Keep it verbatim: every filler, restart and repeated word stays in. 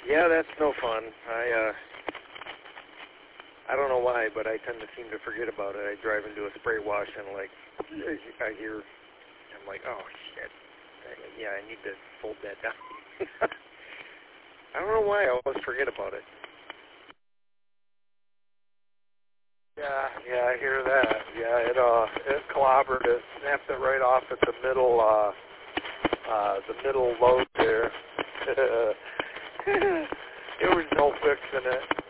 Yeah, that's no fun. I uh, I don't know why, but I tend to seem to forget about it. I drive into a spray wash and like I hear, I'm like, oh shit. Yeah, I need to fold that down. I don't know why I always forget about it. Yeah, yeah, I hear that. Yeah, it uh, it clobbered it, snapped it right off at the middle, uh, uh, the middle load there. There was no fixing it.